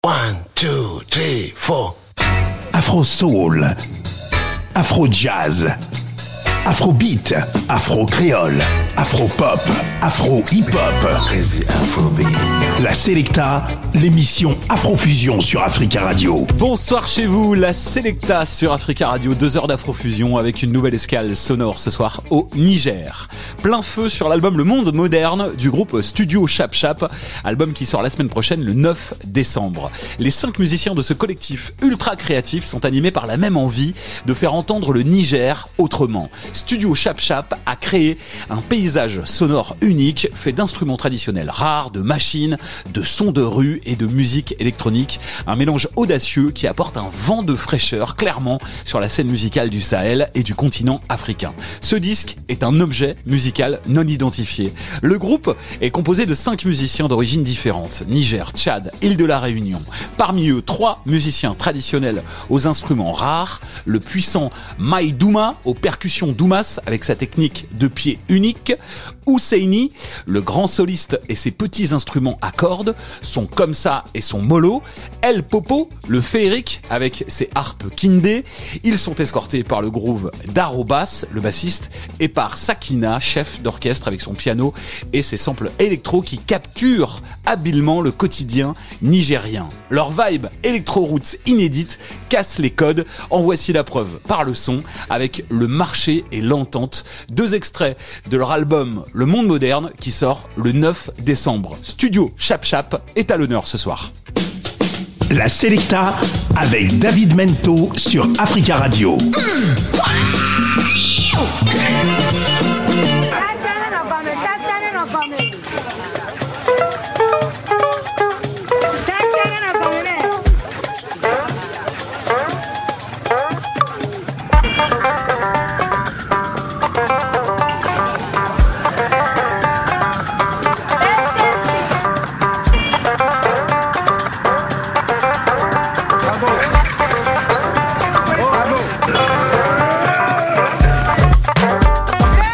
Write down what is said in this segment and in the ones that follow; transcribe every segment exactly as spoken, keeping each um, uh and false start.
One, two, three, four. Afro Soul, Afro Jazz, Afro Beat, Afro Créole, Afro Pop, Afro Hip Hop. Crazy Afrobeat. La Selecta, l'émission Afrofusion sur Africa Radio. Bonsoir chez vous, la Selecta sur Africa Radio, deux heures d'Afrofusion avec une nouvelle escale sonore ce soir au Niger. Plein feu sur l'album Le Monde Moderne du groupe Studio Chap Chap, album qui sort la semaine prochaine le neuf décembre. Les cinq musiciens de ce collectif ultra créatif sont animés par la même envie de faire entendre le Niger autrement. Studio Chap Chap a créé un paysage sonore unique fait d'instruments traditionnels rares, de machines, de sons de rue et de musique électronique. Un mélange audacieux qui apporte un vent de fraîcheur clairement sur la scène musicale du Sahel et du continent africain. Ce disque est un objet musical non identifié. Le groupe est composé de cinq musiciens d'origines différentes. Niger, Tchad, île de la Réunion. Parmi eux, trois musiciens traditionnels aux instruments rares. Le puissant Maï Douma aux percussions Doumas avec sa technique de pied unique. Ousseini, le grand soliste et ses petits instruments à cordes, son comme ça et son molo. El Popo, le féerique avec ses harpes kindé. Ils sont escortés par le groove Daro Bass, le bassiste, et par Sakina, chef d'orchestre avec son piano et ses samples électro qui capturent habilement le quotidien nigérien. Leur vibe électro-roots inédite casse les codes. En voici la preuve par le son avec Le Marché et l'Entente, deux extraits de leur album Le Monde Moderne qui sort le neuf décembre. Studio Chap Chap est à l'honneur ce soir. La Selecta avec David Mento sur Africa Radio. Hey!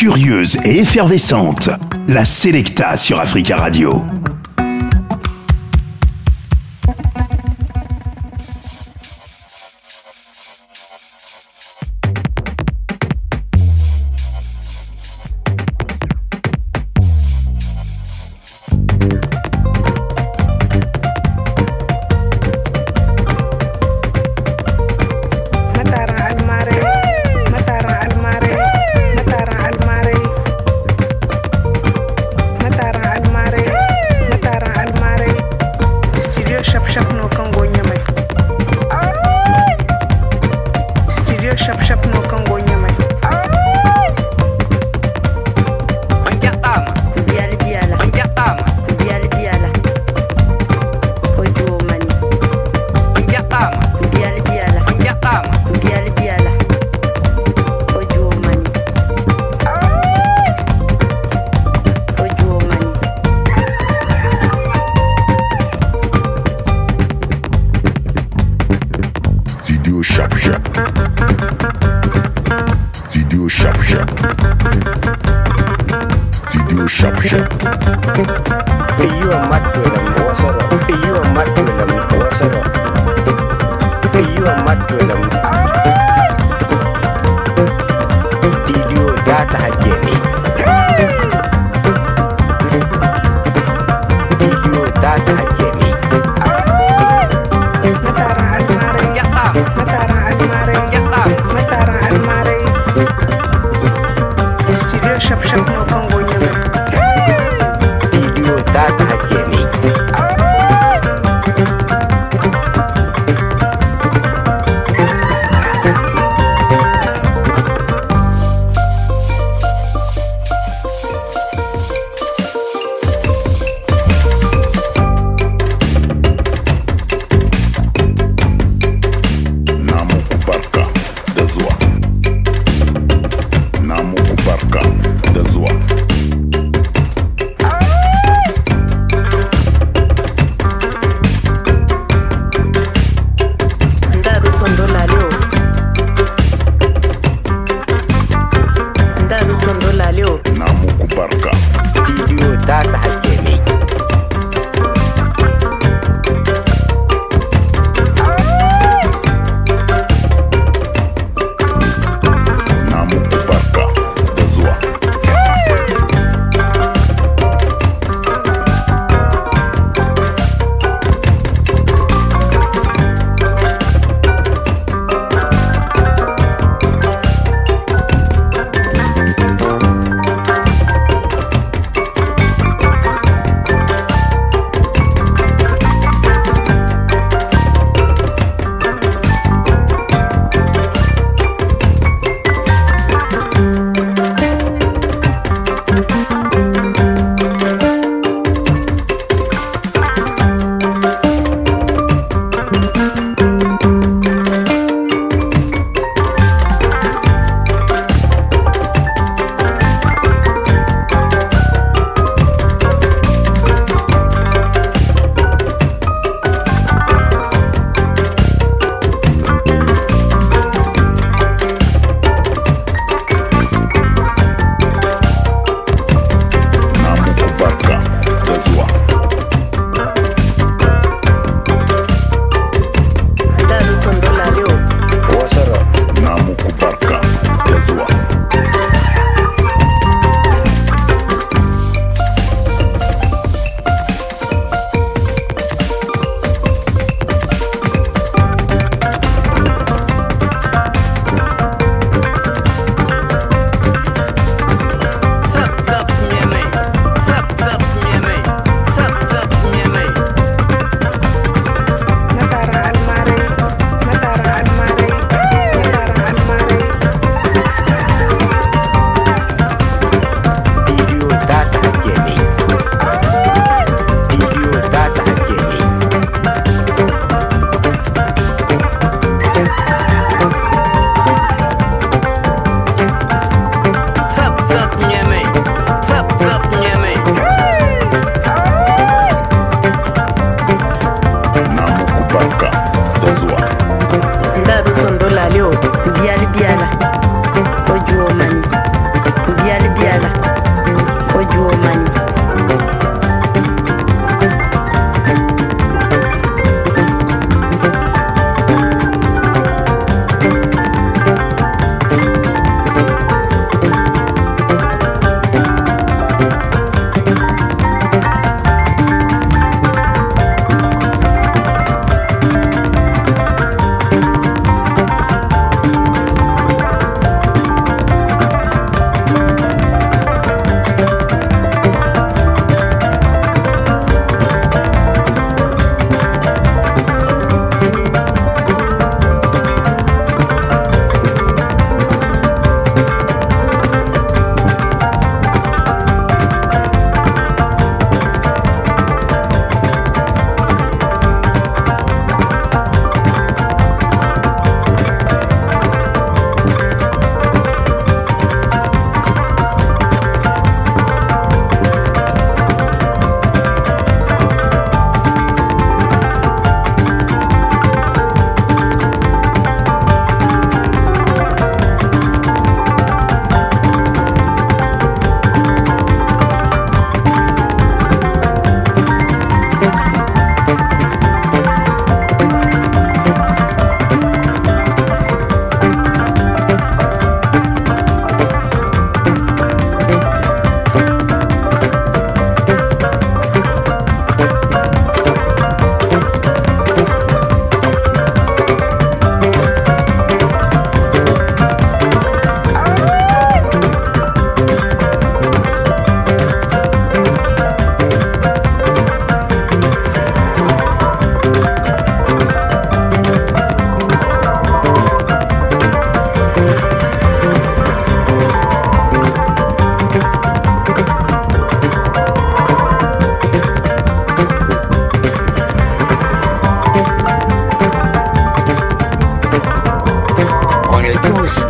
curieuse et effervescente. La Selecta sur Africa Radio.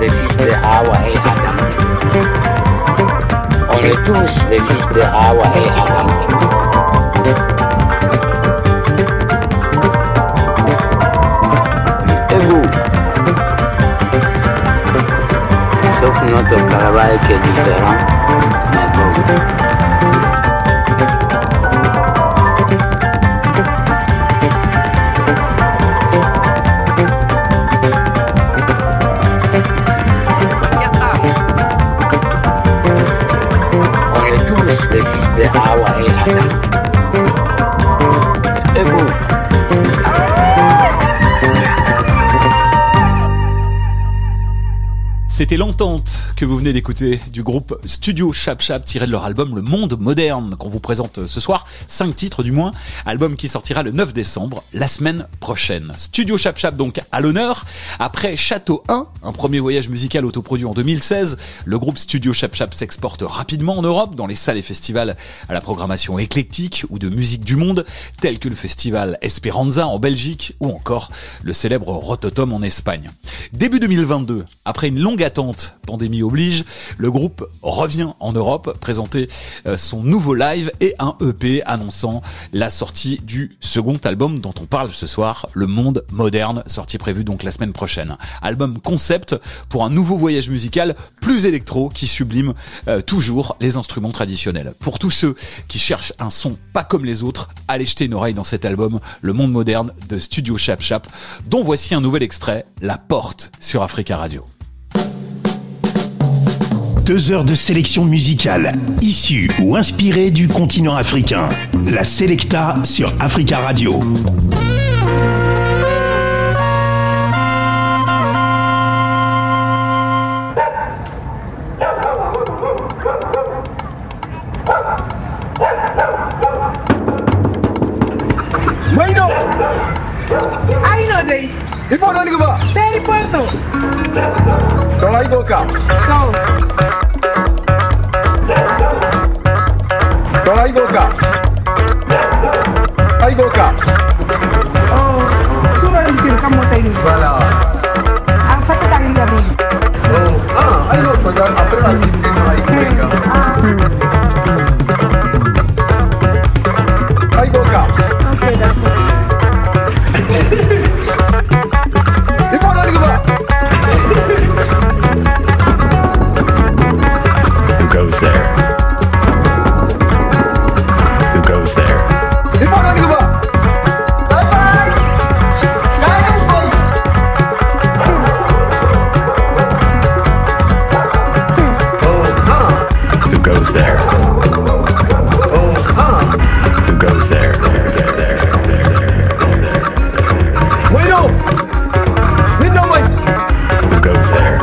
les fils de Hawa et Adam. On est tous les fils de Hawa et Adam. Et vous? Sauf notre travail qui est différent, mais bon. Les fils de Hawa et Adam. Et vous? C'était l'entente que vous venez d'écouter du groupe Studio Chap Chap tiré de leur album Le Monde Moderne qu'on vous présente ce soir, cinq titres du moins, album qui sortira le neuf décembre, la semaine prochaine. Studio Chap Chap donc à l'honneur. Après Château un, un premier voyage musical autoproduit en deux mille seize, le groupe Studio Chap Chap s'exporte rapidement en Europe dans les salles et festivals à la programmation éclectique ou de musique du monde, tels que le festival Esperanza en Belgique ou encore le célèbre Rototom en Espagne. Début deux mille vingt-deux, après une longue attente, pandémie oblige, le groupe revient en Europe présenter euh, son nouveau live et un E P annonçant la sortie du second album dont on parle ce soir, Le Monde Moderne, sortie prévue donc la semaine prochaine. Album concept pour un nouveau voyage musical plus électro qui sublime euh, toujours les instruments traditionnels. Pour tous ceux qui cherchent un son pas comme les autres, allez jeter une oreille dans cet album, Le Monde Moderne de Studio Chap Chap, dont voici un nouvel extrait, La Porte sur Africa Radio. Deux heures de sélection musicale, issue ou inspirée du continent africain. La Selecta sur Africa Radio. Bueno, ahí no te. ¿Y por dónde va? Seri Puerto. Con ahí boca. Con. Con ahí boca. Ahí boca. Oh, tú vas a decir cómo te digo. Voilà. Apa tu tak ingat ni? Oh, ah, ayo pegang apa lagi dengan ahí boca. Ahí boca. Okay, that's it. ¿Y por dónde va? Who goes there? Who goes there? ¿Y por dónde va? Bye bye. Who goes there? Who goes there? Bueno. Window way. Who goes there?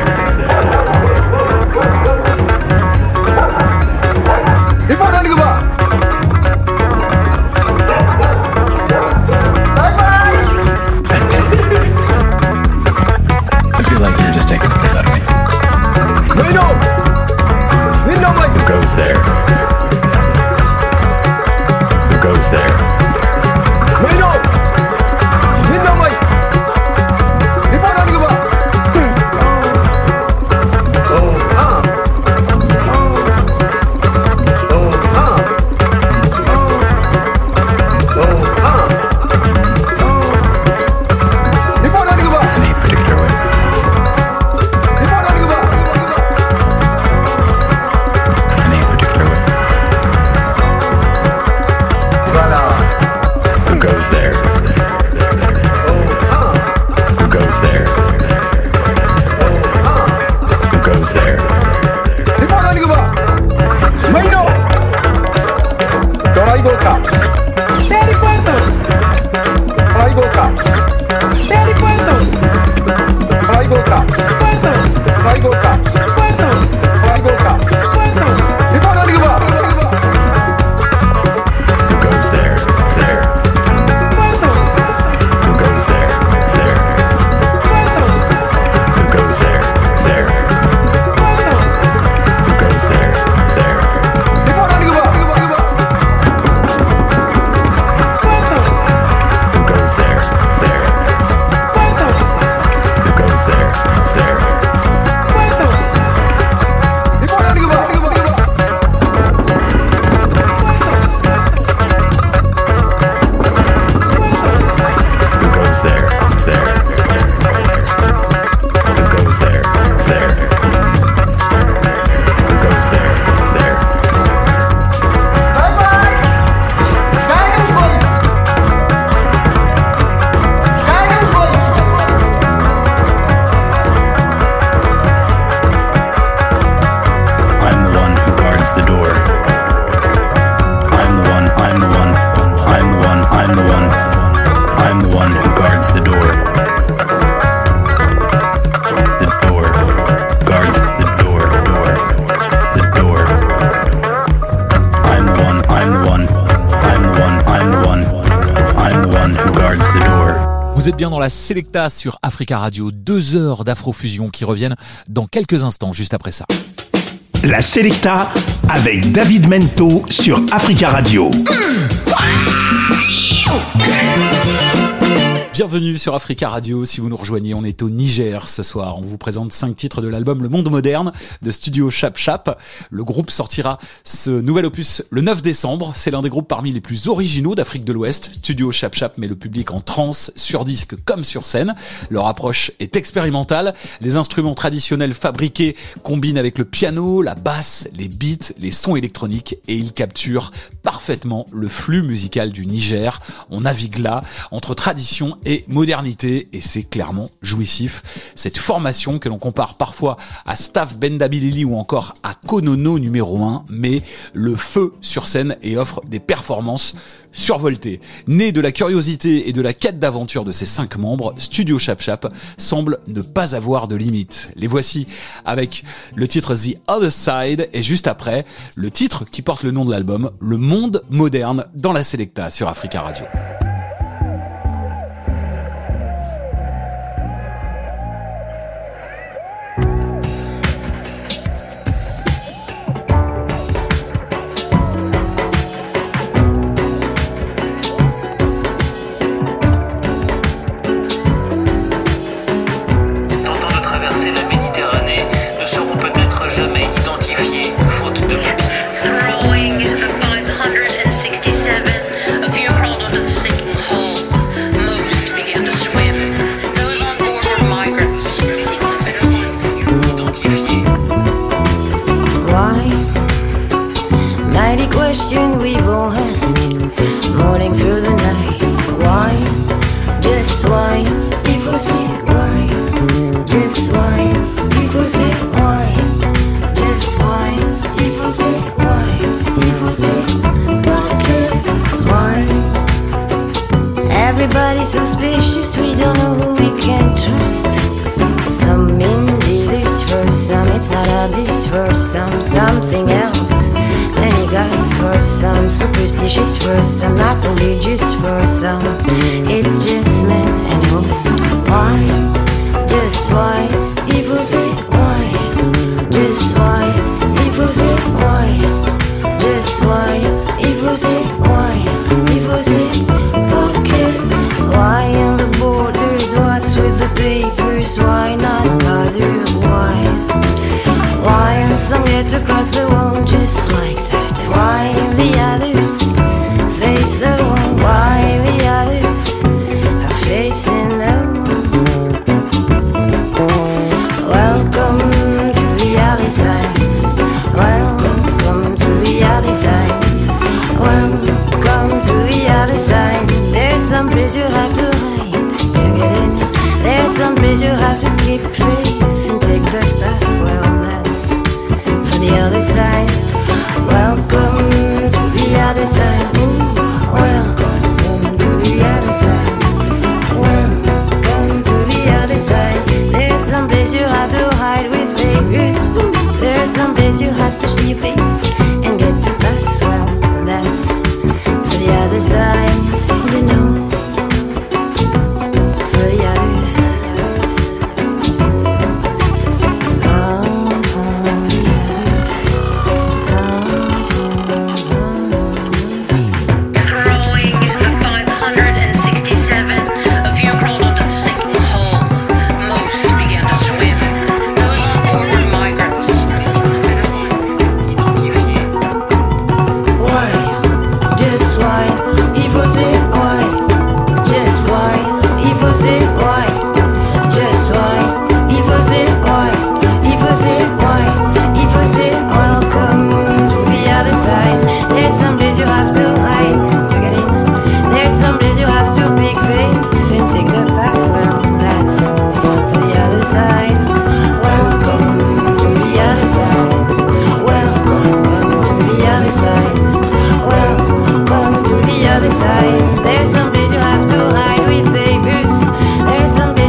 ¿Y por dónde va? Bye bye. I feel like you're just taking the piss out of me. Bueno. Window way. Who goes there? Who goes there? Bueno. Window way. ¿Y por dónde va? Oh, ah. Oh, ah. Oh, ah. ¿Y por dónde va? Any particular way? ¿Y por dónde va? Any particular way? Voilà. Who goes there? Oh, ah. Who goes there? Oh, ah. Who goes there? ¿Y por dónde va? Bueno. Con ahí boca. Seri Puerto. Con ahí boca. Seri Puerto. Con ahí boca. Puerto. Con ahí boca. Puerto. Con ahí boca. Puerto. ¿Y por dónde va? Who goes there? There. Puerto. guards the door. Vous êtes bien dans la Selecta sur Africa Radio, deux heures d'Afrofusion qui reviennent dans quelques instants, juste après ça. La Selecta avec David Mento sur Africa Radio. Bienvenue sur Africa Radio, si vous nous rejoignez, on est au Niger ce soir. On vous présente cinq titres de l'album Le Monde Moderne de Studio Chap Chap. Le groupe sortira ce nouvel opus le neuf décembre. C'est l'un des groupes parmi les plus originaux d'Afrique de l'Ouest. Studio Chap Chap met le public en transe, sur disque comme sur scène. Leur approche est expérimentale. Les instruments traditionnels fabriqués combinent avec le piano, la basse, les beats, les sons électroniques et ils capturent parfaitement le flux musical du Niger. On navigue là entre tradition et modernité, et c'est clairement jouissif. Cette formation que l'on compare parfois à Staff Bendabilili ou encore à Konono numéro un, met le feu sur scène et offre des performances survoltées. Né de la curiosité et de la quête d'aventure de ses cinq membres, Studio Chap Chap semble ne pas avoir de limite. Les voici avec le titre The Other Side et juste après, le titre qui porte le nom de l'album, Le Monde Moderne, dans la Selecta sur Africa Radio. Question we've all asked, morning through the night. Why? Just why? People say why? Just why? People say why? Just why? People say why? People say why? Everybody's suspicious, we don't know who we can trust. Some indeed is for some, it's not obvious for some, something else. Many guys for some, superstitious for some, not religious for some. It's just men and women. Why? Just why? People say why? Just why? People say why? Just why? People say why? People say porque? Why on the borders? What's with the papers? Why not bother? Why? Why on some get across the wall just like that? Why the others face the wall? Why the others are facing the wall? Welcome to the other side. Welcome to the other side. Welcome to the other side. There's some place you have to hide to get in. There's some place you have to keep faith and take the path. Well, that's for the other side. Welcome to the other side. Ooh, welcome to the other side. Welcome to the other side. There's some place you have to hide with papers. Ooh, there's some place you have to show your face and get to pass. Well, that's for the other side. You know, for the others. Oh, for the others. There's some place you have to hide with papers. There's some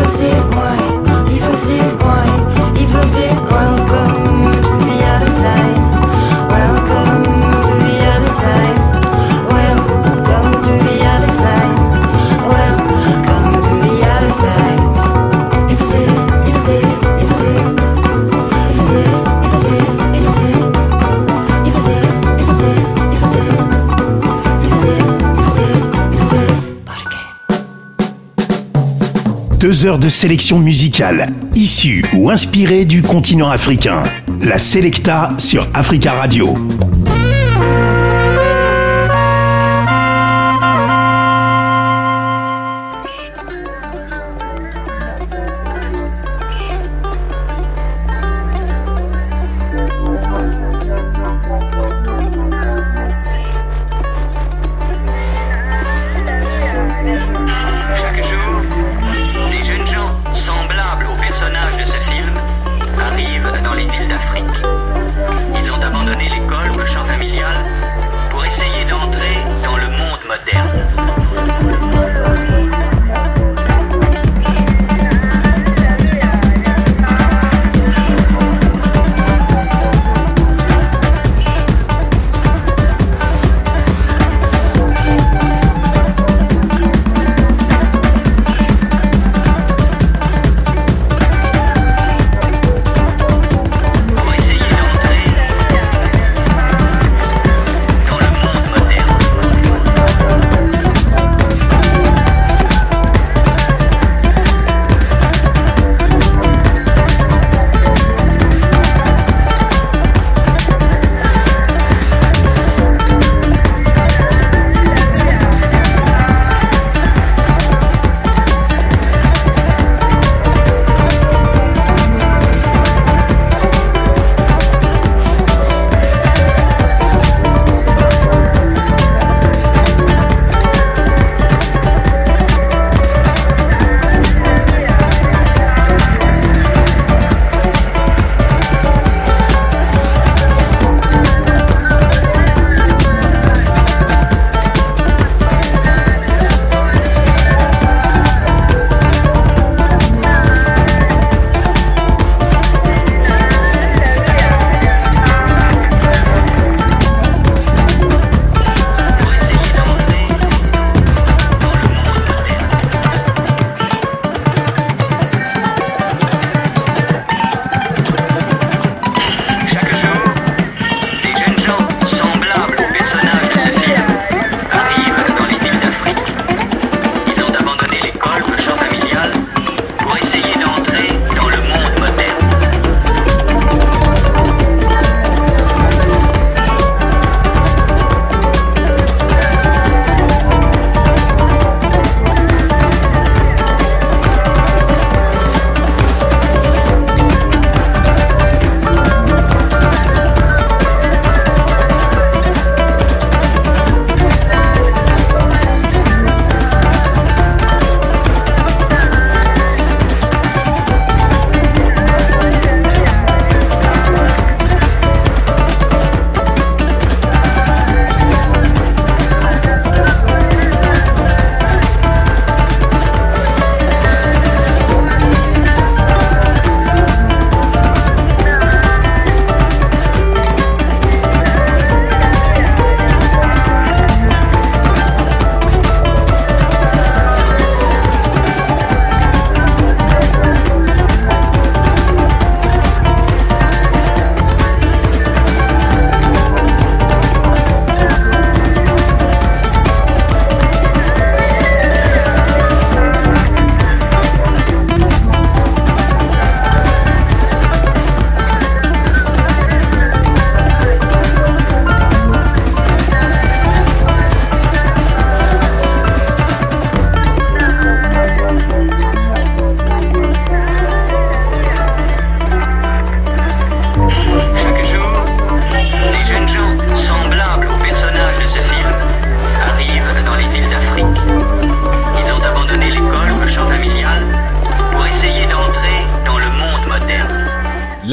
faisait ouais, il faisait ouais, il faisait welcome to the other side. Welcome to the other side. Welcome to the other side. Welcome to the other side. Il faisait, il faisait, il faisait, il faisait, il faisait, il faisait, il faisait, il faisait, il faisait, il faisait, il faisait, il faisait. Deux heures de sélection musicale, issue ou inspirée du continent africain. La Selecta sur Africa Radio. Chaque jour, des jeunes gens semblables aux personnages de ce film arrivent dans les villes d'Afrique. Ils ont abandonné l'école ou le champ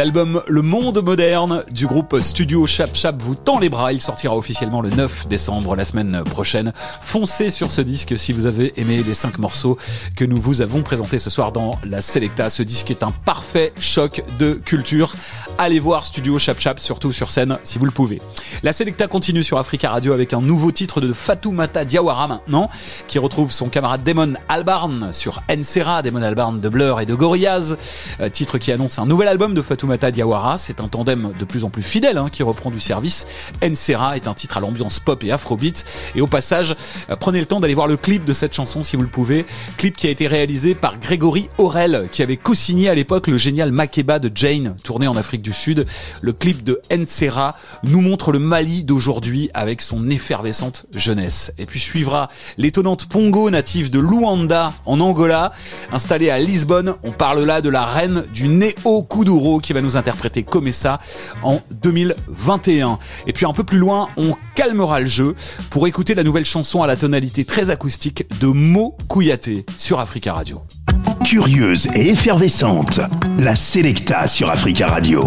L'album Le Monde Moderne du groupe Studio Chap Chap vous tend les bras. Il sortira officiellement le neuf décembre, la semaine prochaine. Foncez sur ce disque si vous avez aimé les cinq morceaux que nous vous avons présentés ce soir dans la Selecta. Ce disque est un parfait choc de culture. Allez voir Studio Chap Chap, surtout sur scène, si vous le pouvez. La Selecta continue sur Africa Radio avec un nouveau titre de Fatoumata Diawara maintenant, qui retrouve son camarade Damon Albarn sur Nsera, Damon Albarn de Blur et de Gorillaz. Euh, titre qui annonce un nouvel album de Fatoumata Diawara. C'est un tandem de plus en plus fidèle hein, qui reprend du service. Nsera est un titre à l'ambiance pop et afrobeat. Et au passage, euh, prenez le temps d'aller voir le clip de cette chanson si vous le pouvez. Clip qui a été réalisé par Grégory Aurel, qui avait co-signé à l'époque le génial Makeba de Jane, tourné en Afrique du Sud. Le clip de Nsera nous montre le Mali d'aujourd'hui avec son effervescente jeunesse. Et puis suivra l'étonnante Pongo, native de Luanda en Angola, installée à Lisbonne. On parle là de la reine du Néo Kuduro qui va nous interpréter comme ça en deux mille vingt et un. Et puis un peu plus loin, on calmera le jeu pour écouter la nouvelle chanson à la tonalité très acoustique de Mo Kouyaté sur Africa Radio. Curieuse et effervescente, la Selecta sur Africa Radio.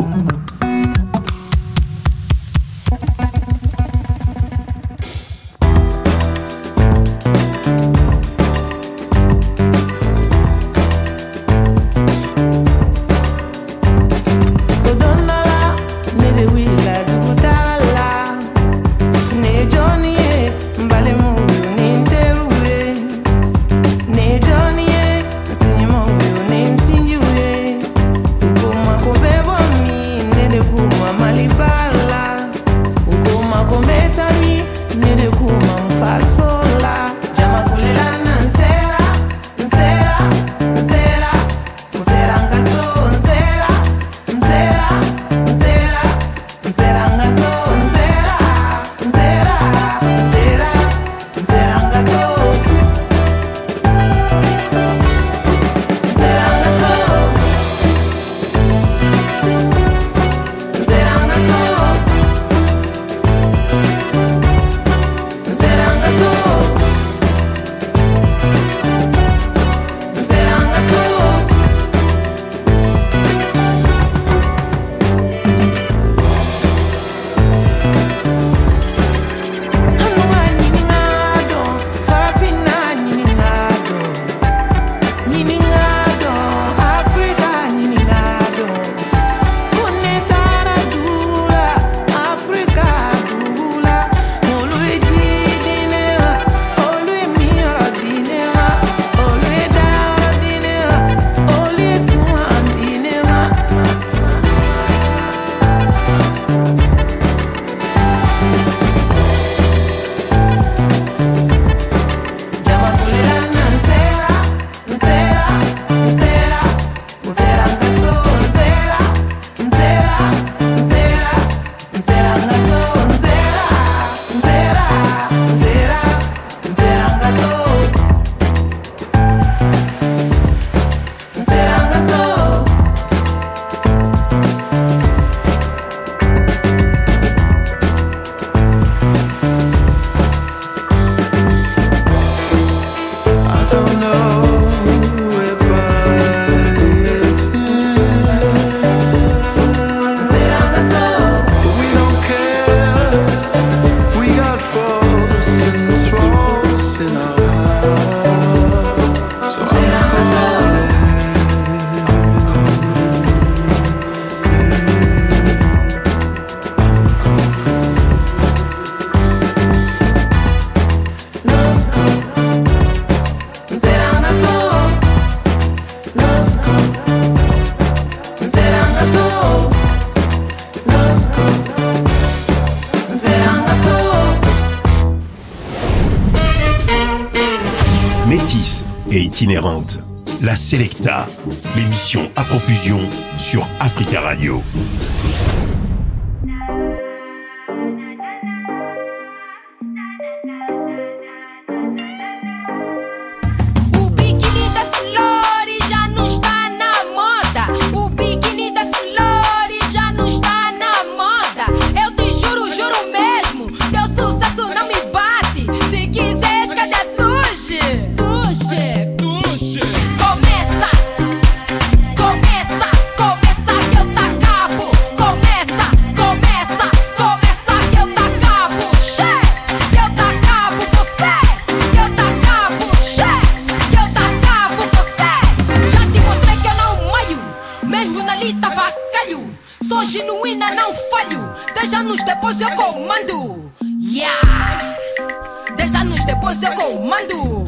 Métisse et itinérante, la Selecta, l'émission Afrofusion sur Africa Radio. Começa, começa, começa que eu tacar anos depois eu comando. Yeah! Dez anos depois eu comando.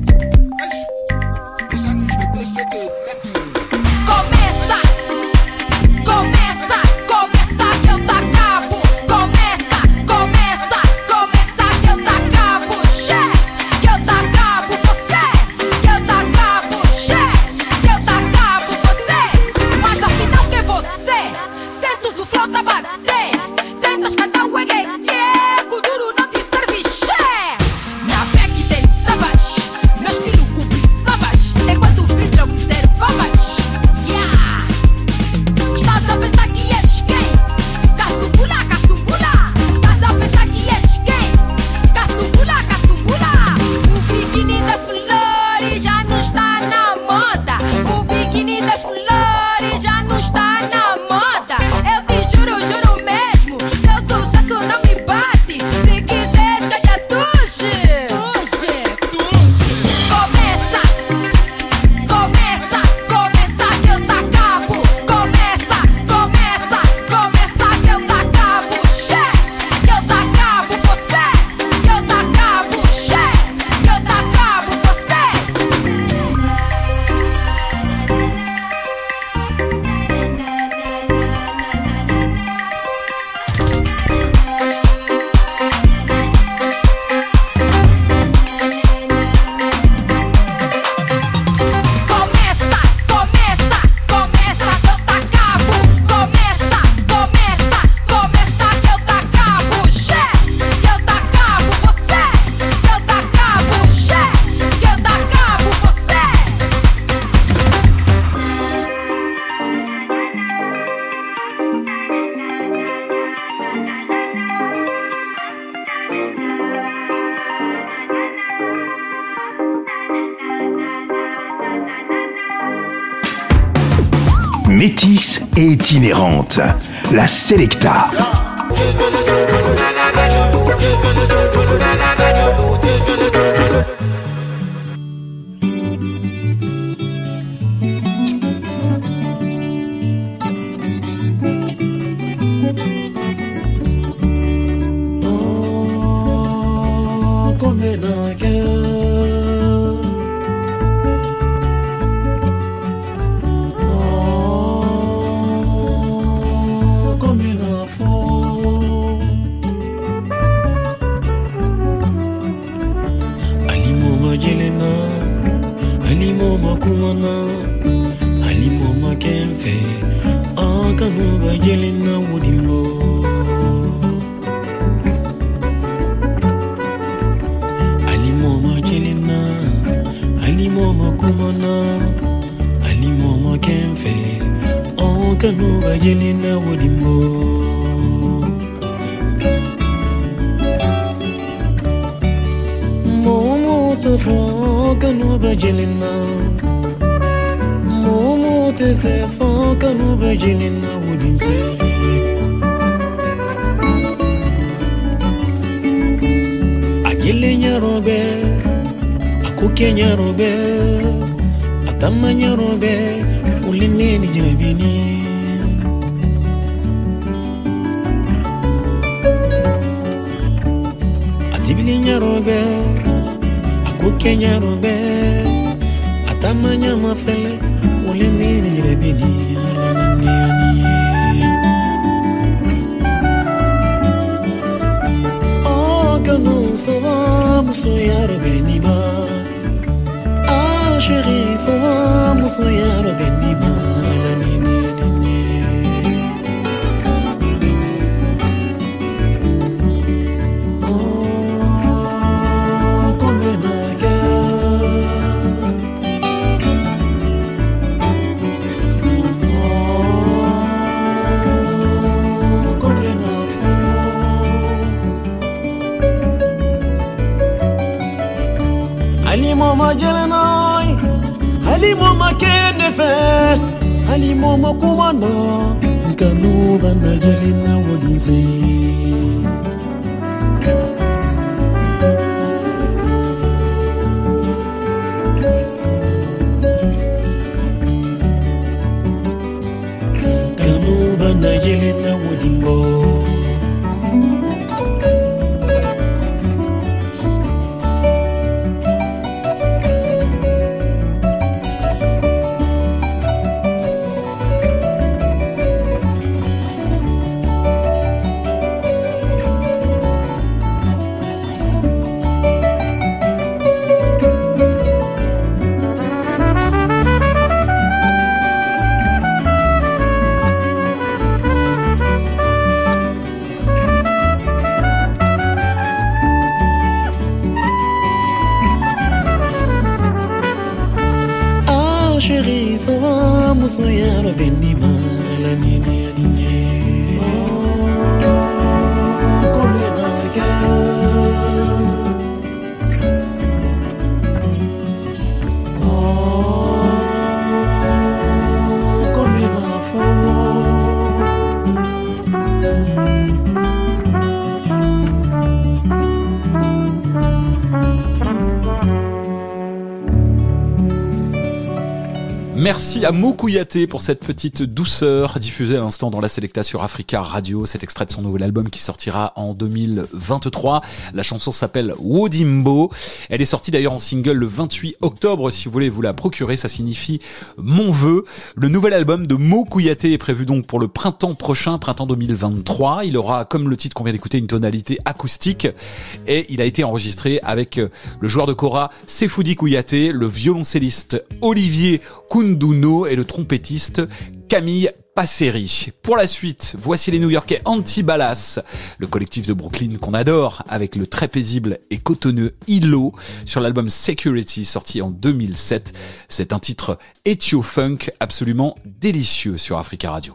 Começa, começa, começa que eu te acabo. Começa, começa, começa que eu te acabo. Che, que eu te acabo você. Que eu te acabo, che, que eu te acabo você. Mas afinal que é você? Sentes o flow tá bater. Tentas cantar o reggae, que o duro não te serve, che. Na back tentavas, meu estilo cobiçavas. Enquanto brilho observavas. Yeah. Estás a pensar que és quem? Caçumbula, caçumbula. Estás a pensar que és quem? Caçumbula, caçumbula. O biquíni de flores já não está na moda. O biquíni de flores já não está na moda. Eu te juro, juro mesmo, teu sucesso não me bate. Se quiseres, calha tuxe. Começa, começa, começa que eu te acabo. Começa, começa, começa que eu te acabo. Che, que eu te acabo você. Que eu te acabo, che, que eu te acabo você. Começa, começa, começa que eu te acabo. Começa, começa, começa que eu te acabo. Che, que eu te acabo você. Que eu te acabo, che, que eu te acabo você. Métisse et itinérante, la Selecta. chérie, ça va, mon soya, le bénima, la nini, nini. Oh, combien de cœur. Oh, combien d'enfants. Merci à Mo Kouyaté pour cette petite douceur diffusée à l'instant dans la Selecta sur Africa Radio. Cet extrait de son nouvel album qui sortira en deux mille vingt-trois. La chanson s'appelle Wodimbo. Elle est sortie d'ailleurs en single le vingt-huit octobre. Si vous voulez vous la procurer, ça signifie mon vœu. Le nouvel album de Mo Kouyaté est prévu donc pour le printemps prochain, printemps deux mille vingt-trois. Il aura, comme le titre qu'on vient d'écouter, une tonalité acoustique et il a été enregistré avec le joueur de kora Sefoudi Kouyaté, le violoncelliste Olivier Kunduno et le trompettiste Camille Passeri. Pour la suite, voici les New-Yorkais Antibalas, le collectif de Brooklyn qu'on adore, avec le très paisible et cotonneux Ilo sur l'album Security sorti en deux mille sept. C'est un titre ethio-funk absolument délicieux sur Africa Radio.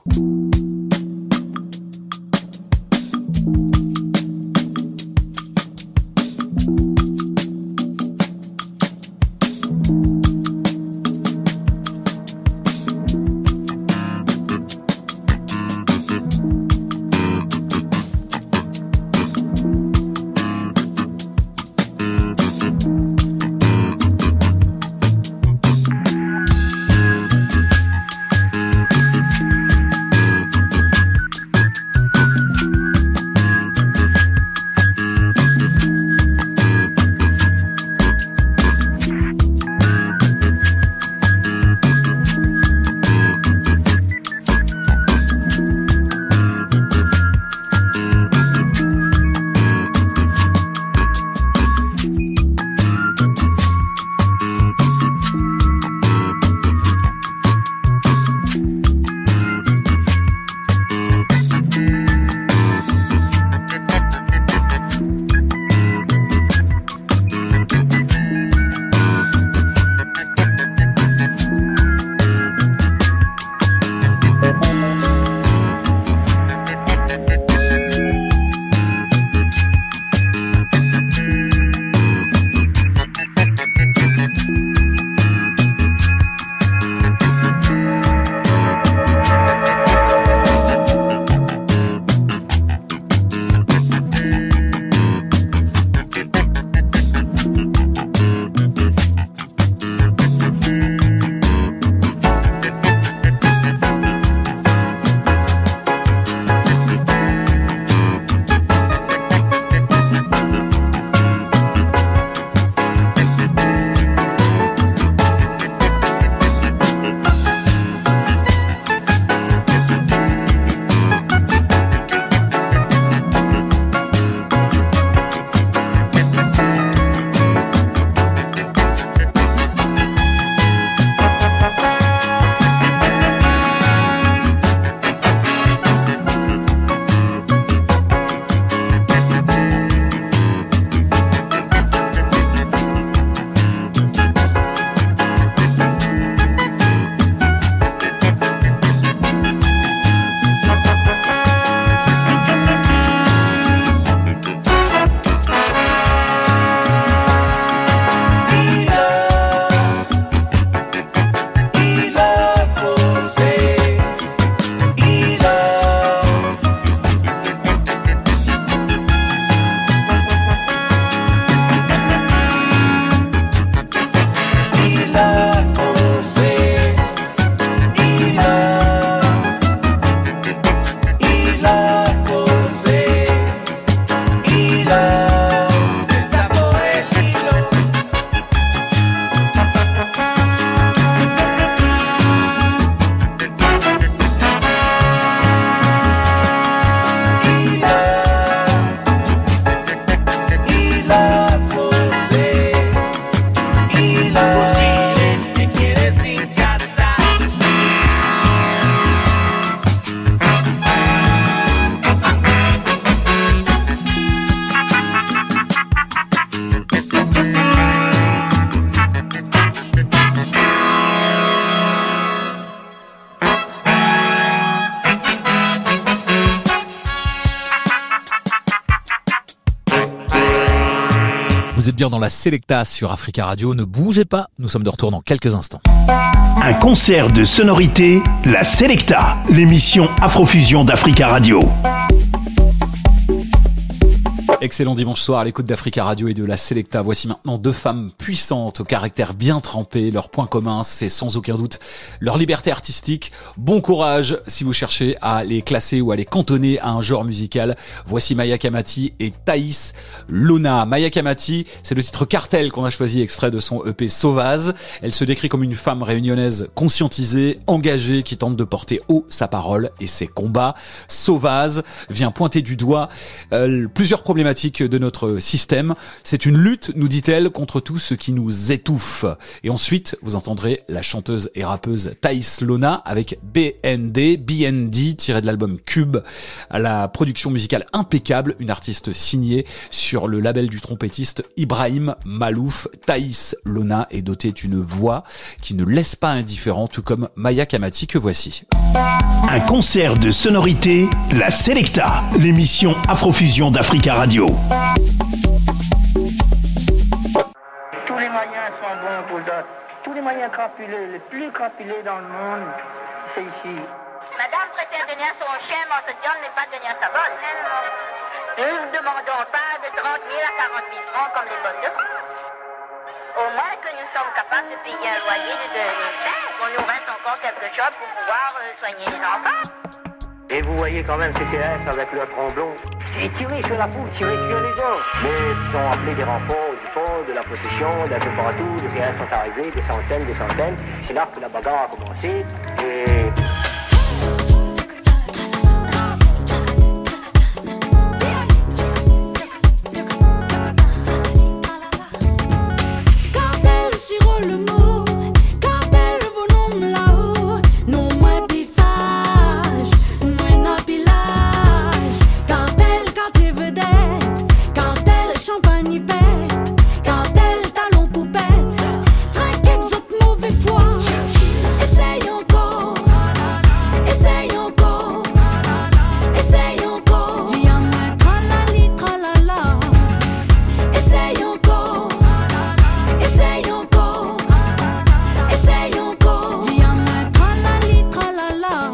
dire dans la Selecta sur Africa Radio. Ne bougez pas, nous sommes de retour dans quelques instants. Un concert de sonorité, la Selecta, l'émission Afrofusion d'Africa Radio. Excellent dimanche soir à l'écoute d'Africa Radio et de la Selecta. Voici maintenant deux femmes puissantes au caractère bien trempé. Leur point commun, c'est sans aucun doute leur liberté artistique. Bon courage si vous cherchez à les classer ou à les cantonner à un genre musical. Voici Maya Kamati et Thaïs Lona. Maya Kamati, c'est le titre Cartel qu'on a choisi, extrait de son E P Sauvaz. Elle se décrit comme une femme réunionnaise conscientisée, engagée, qui tente de porter haut sa parole et ses combats. Sauvaz vient pointer du doigt euh, plusieurs problématiques de notre système. C'est une lutte, nous dit-elle, contre tout ce qui nous étouffe. Et ensuite, vous entendrez la chanteuse et rappeuse Thaïs Lona avec B N D, B N D, tiré de l'album Cube, à la production musicale impeccable, une artiste signée sur le label du trompettiste Ibrahim Malouf. Thaïs Lona est dotée d'une voix qui ne laisse pas indifférent, tout comme Maya Kamati que voici. Un concert de sonorité, la Selecta, l'émission Afrofusion d'Africa Radio. Tous les moyens sont bons pour d'autres. Tous les moyens crapulés, les plus crapulés dans le monde, c'est ici. Madame préfère tenir son chien, mais ce John n'est pas tenir sa botte. Nous ne demandons pas de trente mille à quarante mille francs comme des bottes de France. Au moins que nous sommes capables de payer un loyer de deux mille cinq, qu'on nous reste encore quelque chose pour pouvoir euh, soigner les enfants. Et vous voyez quand même C C S avec leur tromblon. Et tirer sur la foule, tirer sur les autres. Mais ils sont appelés des renforts du fond, de la possession, d'un peu partout. Les C C S sont arrivés, des centaines, des centaines. C'est là que la bagarre a commencé. Et... Cartel sur le mot, cartel bonhomme là-haut, non moins pissage, moins empilage, cartel quartier vedette, cartel champagne pète, cartel talon poupette, trinque exote mauvais foi, essaye encore, essaye encore, essaye encore, dis à moi tralali tralala, essaye encore. Essaye encore, essaye encore. Dis à moi tralali tralala.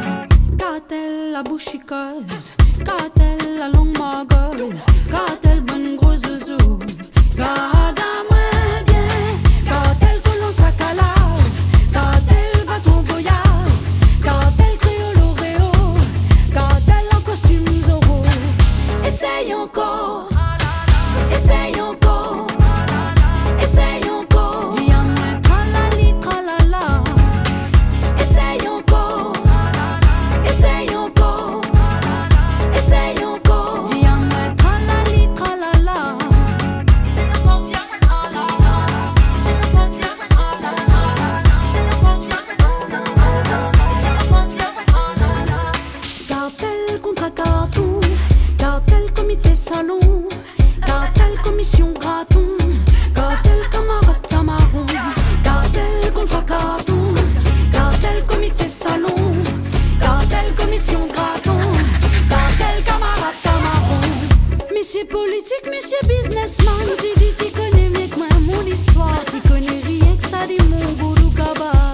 Cartel la bouchiqueuse, cartel la longue margoise, cartel bonne grosse zouzou. Garde à moi bien, cartel colon sac à lave, cartel bâton goyave, cartel créole oréo, cartel en costume Zorro. Essaye encore, essaye encore. Essaye encore, dis à moi tralali tralala. Essaye encore, essaye encore, essaye encore, dis à moi tralali tralala. Essaye encore, dis à moi tralala. Essaye encore, dis à moi tralala. Essaye encore, dis à moi tralala. Essaye encore, dis à moi tralala. Cartel contre carton, cartel comité salon, cartel commission graton. Cartel camarade camarón, cartel contre carton, cartel comité salon, cartel commission graton, cartel camarade camarón. Monsieur politique, monsieur businessman, tu dis tu connais mieux que moi mon histoire, tu connais rien que ça dit mon gourou kaba.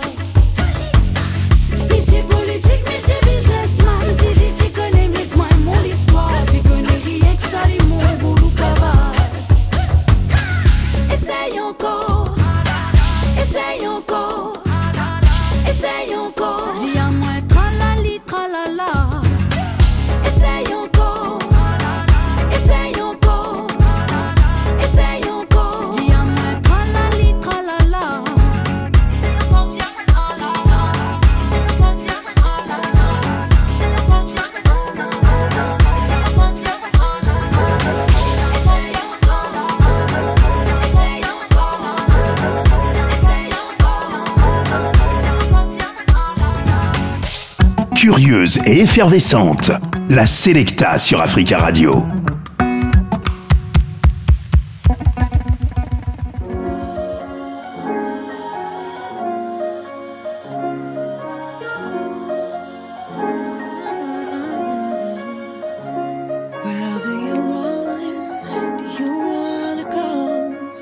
Monsieur politique, monsieur businessman, tu dis tu connais mieux que moi mon histoire, tu connais rien que ça dit mon gourou kaba. Essaye encore, essaye encore, essaye encore. Dis à moi tralali tralala. Essaye encore, essaye encore, essaye encore. Dis à moi tralali tralala. Essaye encore, dis à moi tralala. Essaye encore, dis à moi tralala. Essaye encore, dis à moi tralala. Essaye encore, dis à moi tralala. Essaye Curieuse et effervescente, la Selecta sur Africa Radio. Where do you want, do you wanna go?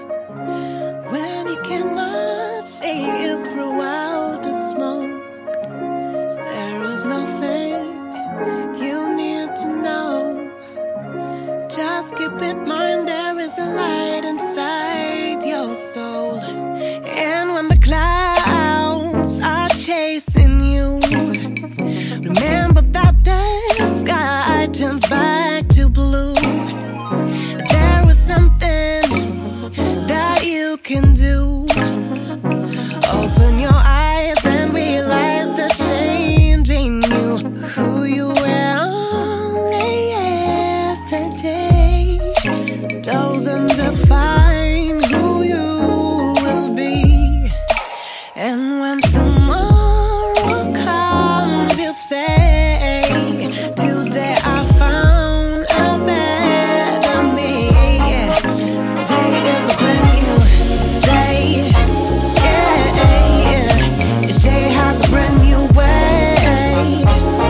cannot see it throughout the smoke. There is nothing you need to know. Just keep in mind there is a light inside your soul. And when the clouds are chasing you, remember that the sky turns back to blue. There is something that you can do. Open your eyes and realize the change in you. Who you were only yesterday doesn't define who you will be. And when tomorrow comes, you say, today I found a better me. Today is a brand new day. Yeah, yeah. Each day has a brand new way.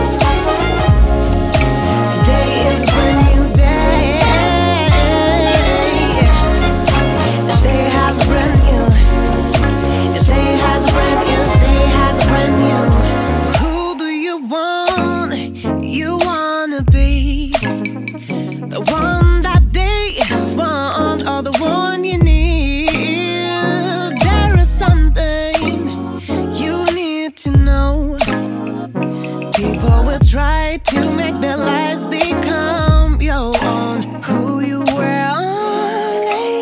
Today is a brand new day. Each day has a brand new. Each day has a brand new. Each day has a brand new. Who do you want? You wanna be the one that they want, or the one you need. There is something you need to know. People will try to make their lives become your own. Who you were only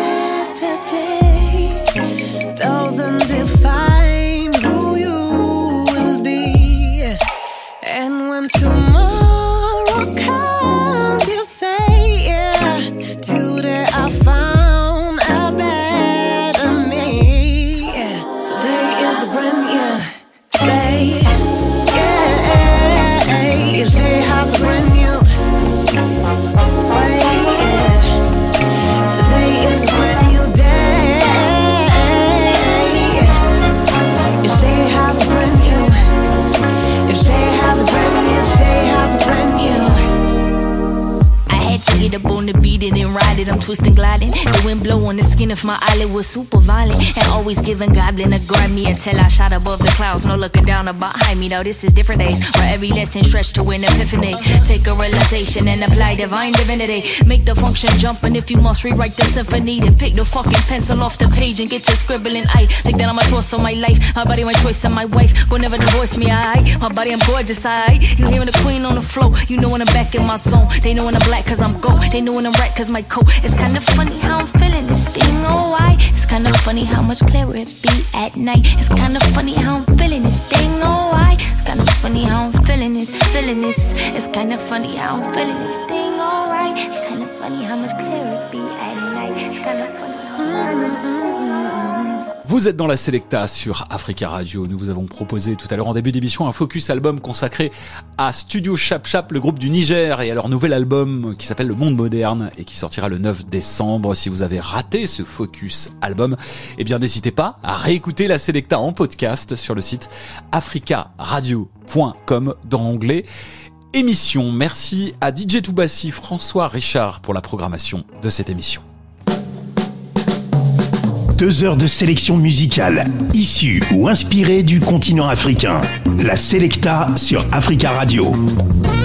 yesterday doesn't define who you will be. And when tomorrow comes, you say, yeah, today I found a better me. Yeah. Today is a brand new day. Yeah, each day has a brand new way. Yeah. Today is a brand new day. Each day has a brand new. Each day has a brand new. Each day has a brand new. I had to get up on the beat and then ride it. I'm twisting, gliding. The wind blow on the skin of my eyelid was super violent. And always giving Goblin a Grammy until I shot above the clouds. No looking down or behind me. Now this is different days where every lesson stretched to an epiphany. Take a realization and apply divine divinity. Make the function jump, and if you must rewrite the symphony, then pick the fucking pencil off the page and get to scribbling. I think that I'm a choice of my life. My body, my choice, and my wife. Go never divorce me, I. My body, I'm gorgeous, I. You hearing the queen on the floor. You know when I'm back in my zone. They know when I'm black cause I'm gold. They know when I'm red cause my coat. It's kinda funny how I'm feeling this thing, oh why? It's kinda funny how much clearer it be at night. It's kinda funny how I'm feeling this thing, oh why? It's kinda funny how I'm feeling this, feeling this. It's kinda funny how I'm feeling this thing, alright. It's kinda funny how much clearer it be at night. It's kinda funny how I'm feeling this thing, alright. Vous êtes dans la Selecta sur Africa Radio. Nous vous avons proposé tout à l'heure en début d'émission un focus album consacré à Studio Chap Chap, le groupe du Niger, et à leur nouvel album qui s'appelle Le Monde Moderne et qui sortira le neuf décembre. Si vous avez raté ce focus album, eh bien n'hésitez pas à réécouter la Selecta en podcast sur le site africa radio point com dans l'onglet émission. Merci à D J Toubassi, François Richard pour la programmation de cette émission. Deux heures de sélection musicale, issue ou inspirée du continent africain. La Selecta sur Africa Radio.